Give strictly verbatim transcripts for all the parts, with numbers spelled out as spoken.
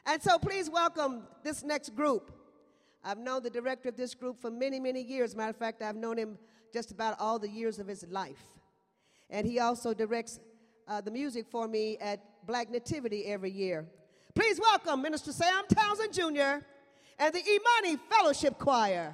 And so please welcome this next group. I've known the director of this group for many, many years. Matter of fact, I've known him just about all the years of his life. And he also directs uh, the music for me at Black Nativity every year. Please welcome Minister Sam Townsend Junior and the Imani Fellowship Choir.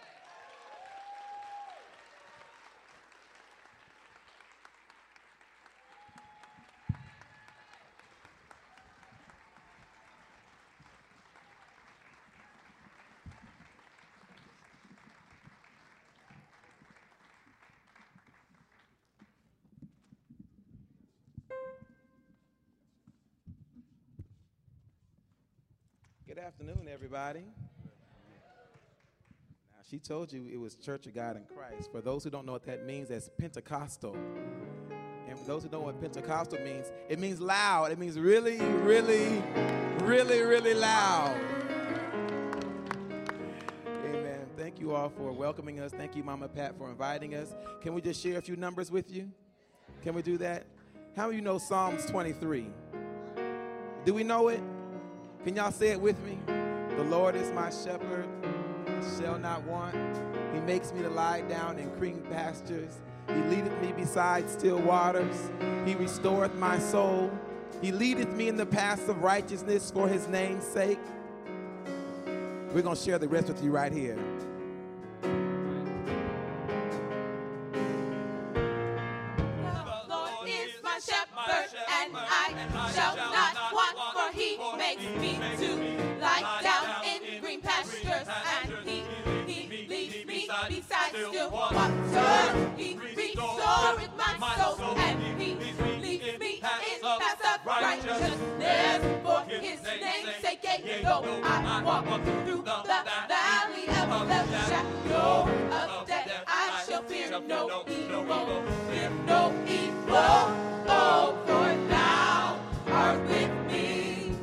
Good afternoon, everybody. Now, she told you it was Church of God in Christ. For those who don't know what that means, that's Pentecostal. And for those who don't know what Pentecostal means, it means loud. It means really, really, really, really loud. Amen. Thank you all for welcoming us. Thank you, Mama Pat, for inviting us. Can we just share a few numbers with you? Can we do that? How many of you know Psalms twenty-three? Do we know it? Can y'all say it with me? The Lord is my shepherd, I shall not want. He makes me to lie down in green pastures. He leadeth me beside still waters. He restoreth my soul. He leadeth me in the paths of righteousness for his name's sake. We're going to share the rest with you right here. The Lord is my shepherd, and I shall not want, for he makes me to lie down in green pastures, and he, he leads me beside still waters. He restoreth my soul, and he leads me in paths of righteousness for his name's sake. Yea, though I walk through the valley of the shadow of death, I shall fear no evil, fear no evil. Oh, for thou art with me.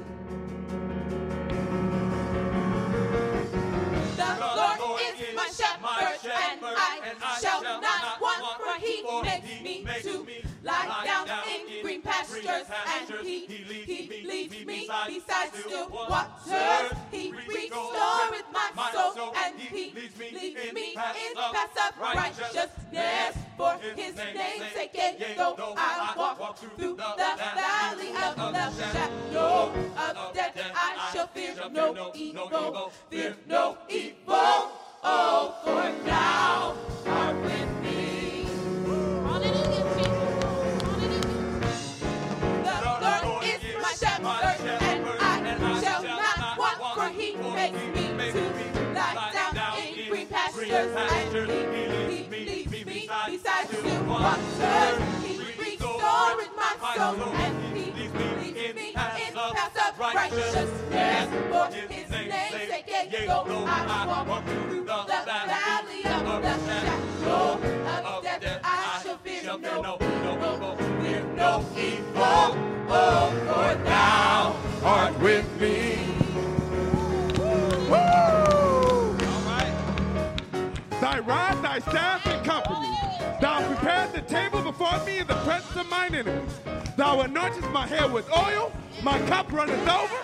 The Lord is my shepherd, and I shall not want, for he makes me to lie down in green pastures, and he, he leads me beside still waters. He restoreth my soul, and he leads me in paths of righteousness for his name's sake. Yea, though I walk through the valley of the shadow of death, I shall fear no evil, fear no evil. Oh, for thou art with me. Hallelujah, Jesus. Hallelujah. The Lord is my shepherd, and I shall not want, for he makes me to lie down in green pastures, and he, he leads me beside still waters. He restoreth my soul, and he leads me in paths of righteousness for his name's sake. Yea, though I walk through the valley of the shadow of death, I shall fear no evil, fear no evil. Oh, for thou art with me. Woo! All right. Thy rod, thy staff, and company. Thou prepared the table before me in the presence of mine enemies. Thou anointest my head with oil, my cup runneth over.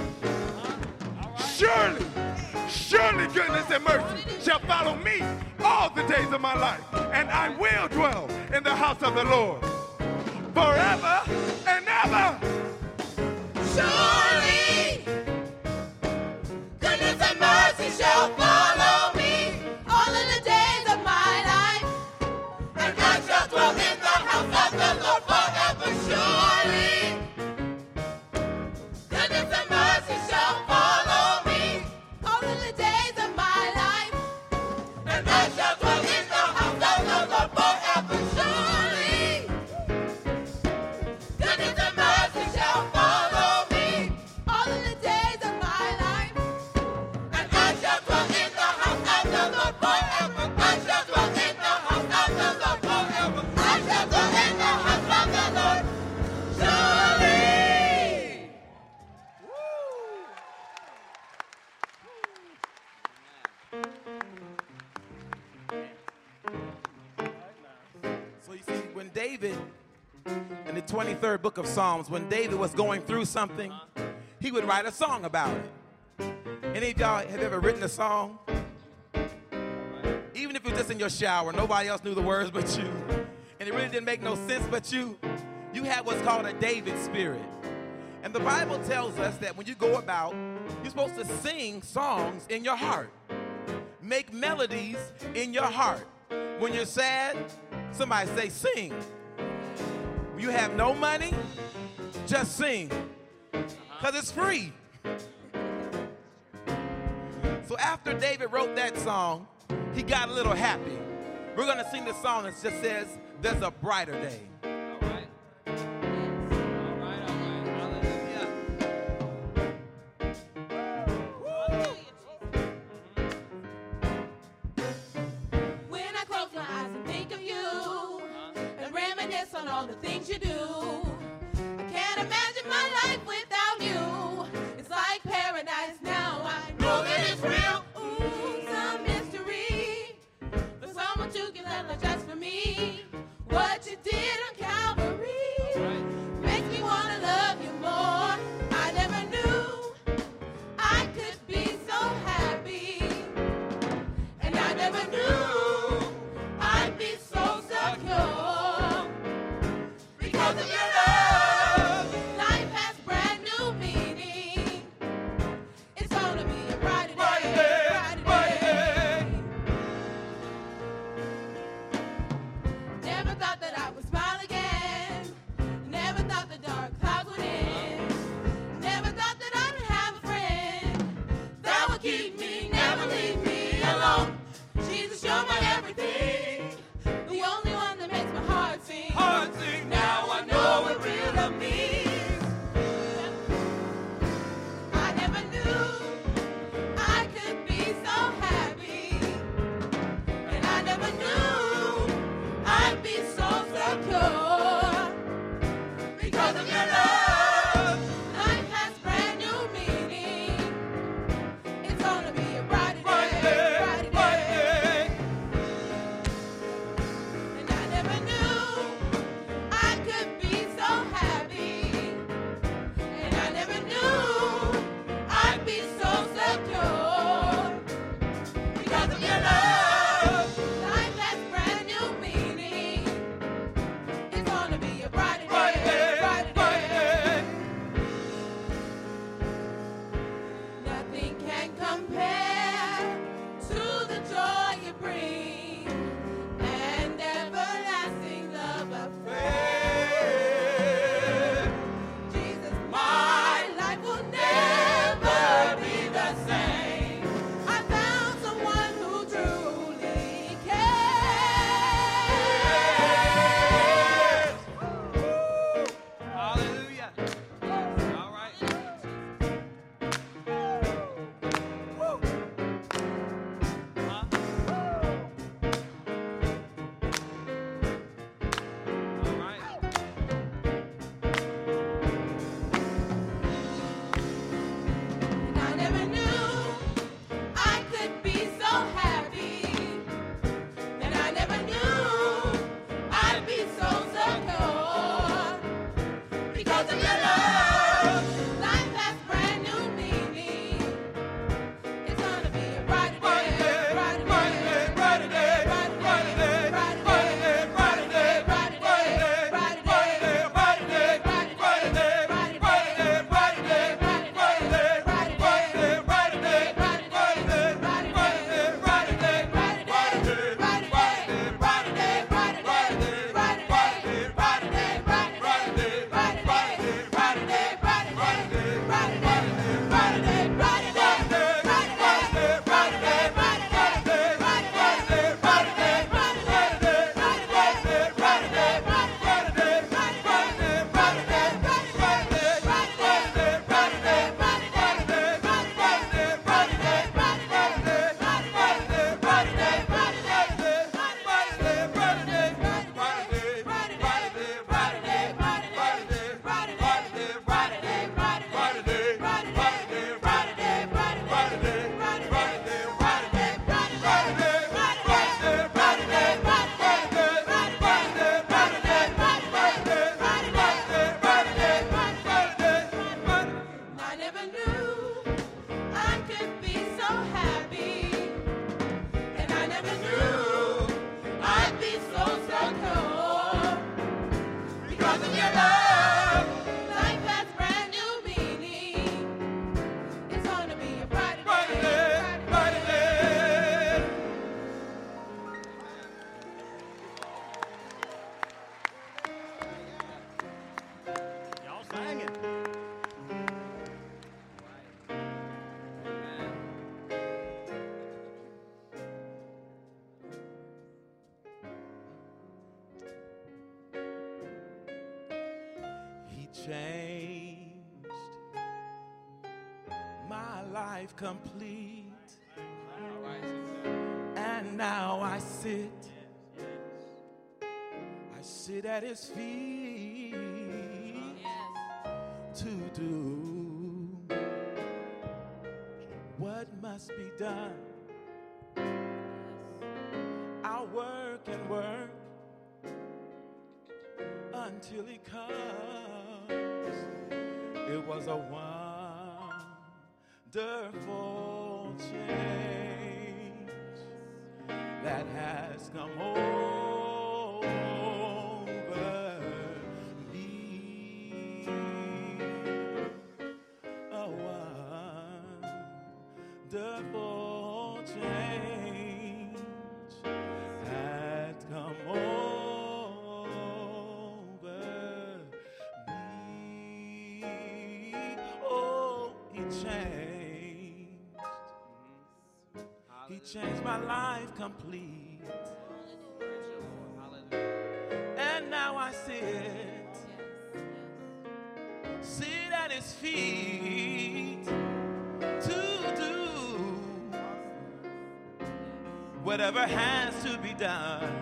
Surely, surely goodness and mercy shall follow me all the days of my life, and I will dwell in the house of the Lord forever and ever. Surely, goodness and mercy shall follow me all of the days of my life, and I shall dwell in the house of the Lord forever. Surely, goodness and mercy shall follow me all of the days of my life, and I shall dwell in the house of the Lord forever. Surely, goodness and mercy shall follow me all of the days of my life, and I shall dwell in the house of the Lord forever. I shall dwell in the house of the Lord forever. I shall dwell in the house of the Lord. Surely. So you see, when David, in the twenty-third book of Psalms, when David was going through something, he would write a song about it. Any of y'all have ever written a song? Even if it was just in your shower, nobody else knew the words but you, and it really didn't make no sense but you, you had what's called a David spirit. And the Bible tells us that when you go about, you're supposed to sing songs in your heart. Make melodies in your heart. When you're sad, somebody say sing. When you have no money, just sing. Because it's free. So after David wrote that song, he got a little happy. We're going to sing this song that just says, there's a brighter day. All right. Yes. All right, all right. Hallelujah. When I close my eyes and think of you and reminisce on all the things you do, I can't imagine my life without you. It's like paradise now. I know that it's real. Ooh, some mystery. For someone to give that love just for me. What you did on Calvary makes me want to love you more. I never knew I could be so happy. And I never knew I'd be so secure. Because of your love, life has brand new meaning. It's gonna be a brighter day, brighter day. Never thought that I would smile again. Never thought the dark clouds would end. Never thought that I would have a friend that would keep me, never leave me alone. Jesus, you're my everything. The only one that makes my heart sing. Heart sing. Now I know what real love means. I never knew I could be so happy. And I never knew I'd be so secure. Because of your love, life has brand new meaning. It's gonna be a brighter day, brighter day. And I never knew I could be so happy. And I never knew I'd be so could be so happy. And I never knew I'd be so secure. Because of your love, life has brand new meaning. It's gonna be a brighter Brighter day. day, brighter day. Y'all sang it. He changed my life complete. And now I sit, I sit at his feet to do what must be done. I'll work and work until he comes. It was a wonderful change that has come over me. A wonderful change has come over me. Oh, he changed. He changed my life complete. And now I sit, sit at his feet to do whatever has to be done.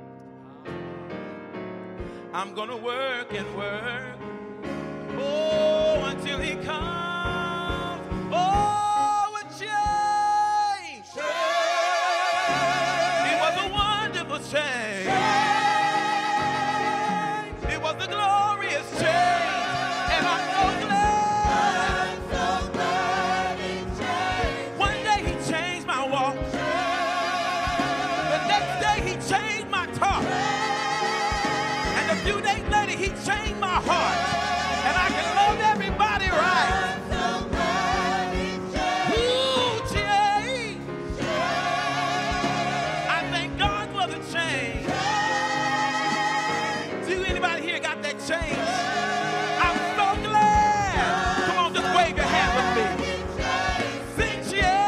I'm gonna work and work, oh, until he comes. Oh, a change. It was a wonderful change. It was a glorious change. And I'm so glad. I'm so glad he changed. One day he changed my walk. The next day he changed my talk. And a few days later he changed my heart. And I can love everybody right. I'm so glad he changed. Ooh, change. I thank God for the change. Do anybody here got that change? I'm so glad. Come on, just wave your hand with me. Sing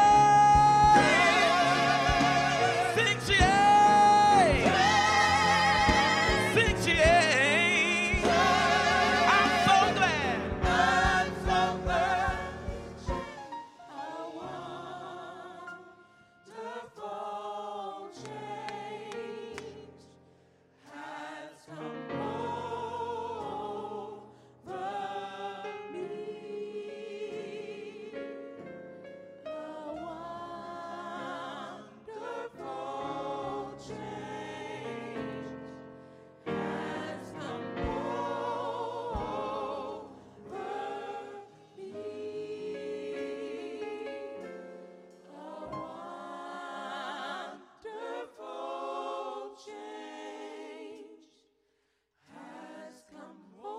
change. Sing change. Sing change. I'm so glad. I'm so glad. A wonderful change has come over me. A wonderful change has come over me. A wonderful change has come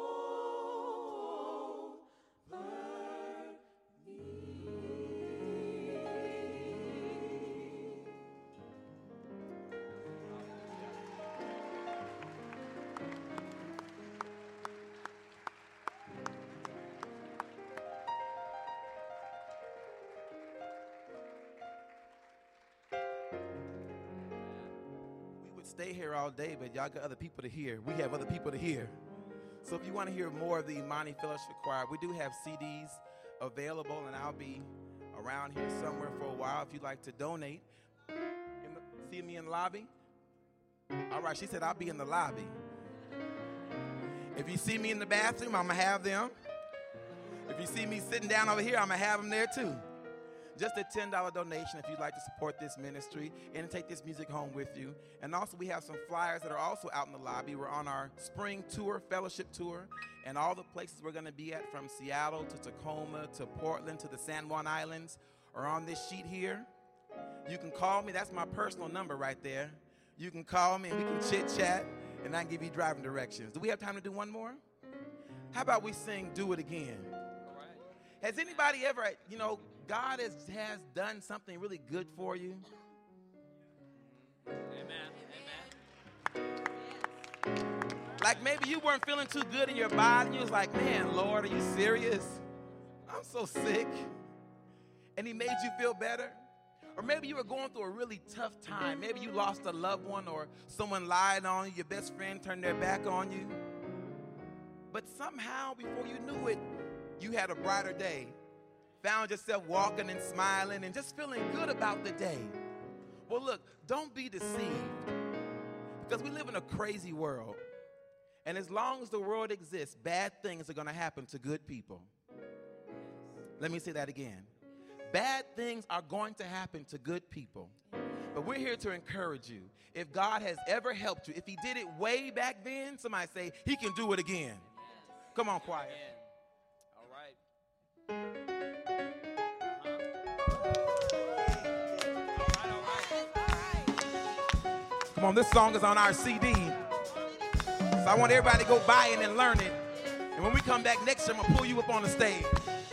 We would stay here all day, but y'all got other people to hear. We have other people to hear. So if you want to hear more of the Imani Fellowship Choir, we do have C Ds available, and I'll be around here somewhere for a while if you'd like to donate. In the, see me in the lobby? All right, she said I'll be in the lobby. If you see me in the bathroom, I'm going to have them. If you see me sitting down over here, I'm going to have them there too. Just a ten dollar donation if you'd like to support this ministry and take this music home with you. And also we have some flyers that are also out in the lobby. We're on our spring tour, fellowship tour, and all the places we're going to be at, from Seattle to Tacoma to Portland to the San Juan Islands, or on this sheet here. You can call me. That's my personal number right there. You can call me and we can chit-chat, and I can give you driving directions. Do we have time to do one more? How about we sing Do It Again? All right. Has anybody ever, you know, God has, has done something really good for you? Amen. Like maybe you weren't feeling too good in your body, and you was like, man, Lord, are you serious? I'm so sick. And he made you feel better. Or maybe you were going through a really tough time. Maybe you lost a loved one, or someone lied on you, your best friend turned their back on you. But somehow, before you knew it, you had a brighter day. Found yourself walking and smiling and just feeling good about the day. Well, look, don't be deceived, because we live in a crazy world. And as long as the world exists, bad things are going to happen to good people. Let me say that again. Bad things are going to happen to good people. But we're here to encourage you. If God has ever helped you, if he did it way back then, somebody say, he can do it again. Come on, choir. All right. Come on, this song is on our C D. So I want everybody to go buy it and learn it. And when we come back next year, I'm going to pull you up on the stage.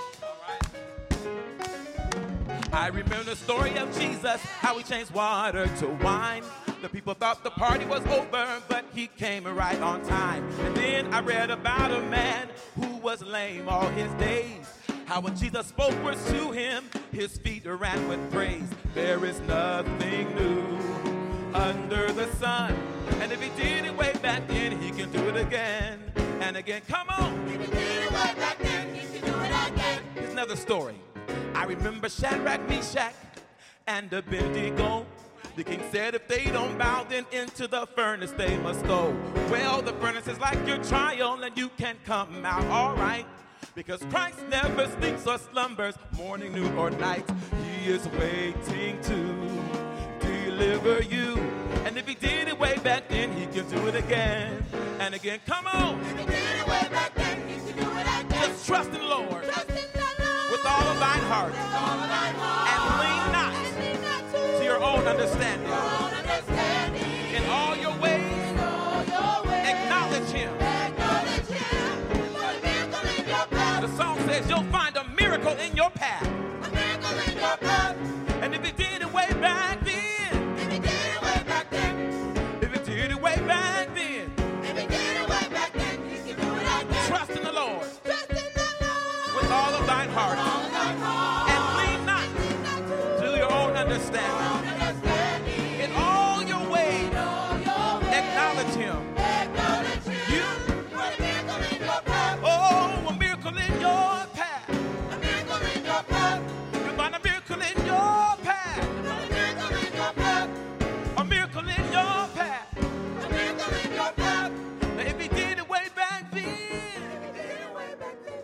I remember the story of Jesus, how he changed water to wine. The people thought the party was over, but he came right on time. And then I read about a man who was lame all his days. How when Jesus spoke words to him, his feet ran with praise. There is nothing new under the sun. And if he did it way back then, he can do it again and again. Come on. If he did it way back then, he can do it again. Here's another story. I remember Shadrach, Meshach, and Abednego. The king said if they don't bow, then into the furnace they must go. Well, the furnace is like your trial, and you can come out all right. Because Christ never sleeps or slumbers, morning, noon, or night. He is waiting to deliver you. And if he did it way back then, he can do it again and again. Come on. If he did it way back then, he can do it again. Just trust in the Lord. Trust in the Lord. With all of thine heart. With all of thine heart. And lean not, and lean not to, to your own understanding. your own understanding. In all your ways, In all your ways. acknowledge him. Acknowledge him. For a miracle in your path. The song says you'll find a miracle in your path. A miracle in your path. And if he did it way back then, If he did it way back then. if he did it way back then, If he did it way back then, he can do it again. trust in the Lord Trust in the Lord. with all of thine heart. all of thine heart. And lean not Lean not to to your own your understanding. own understanding. In all your ways, In all your ways. acknowledge him. Acknowledge him. You. For a miracle in your path. Oh, a miracle in your path. A miracle in your path. You'll find a miracle in your path. For a miracle in your path. A miracle in your path. A miracle in your path. Now, if he did it way back then, If he did it way back then.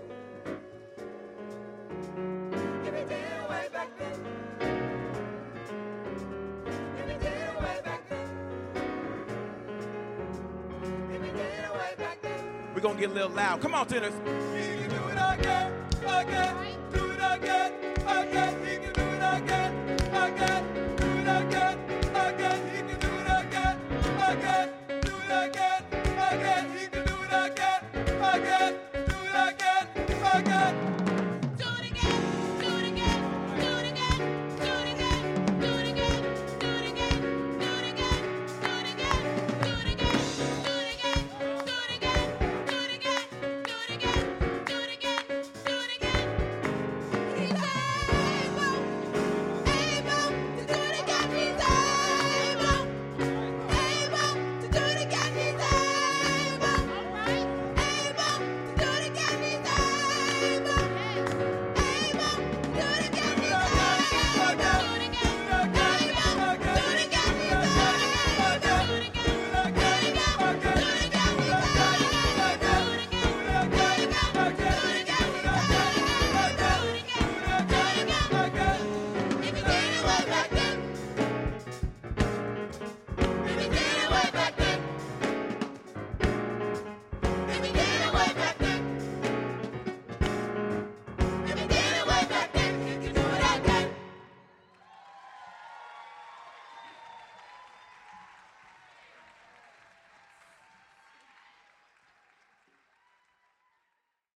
If he did it way back then. If he did it way back then. If he did it way back then. we're going to get a little loud. Come on, tenors. He can do it again, again, do it again, again. He can do it again, again.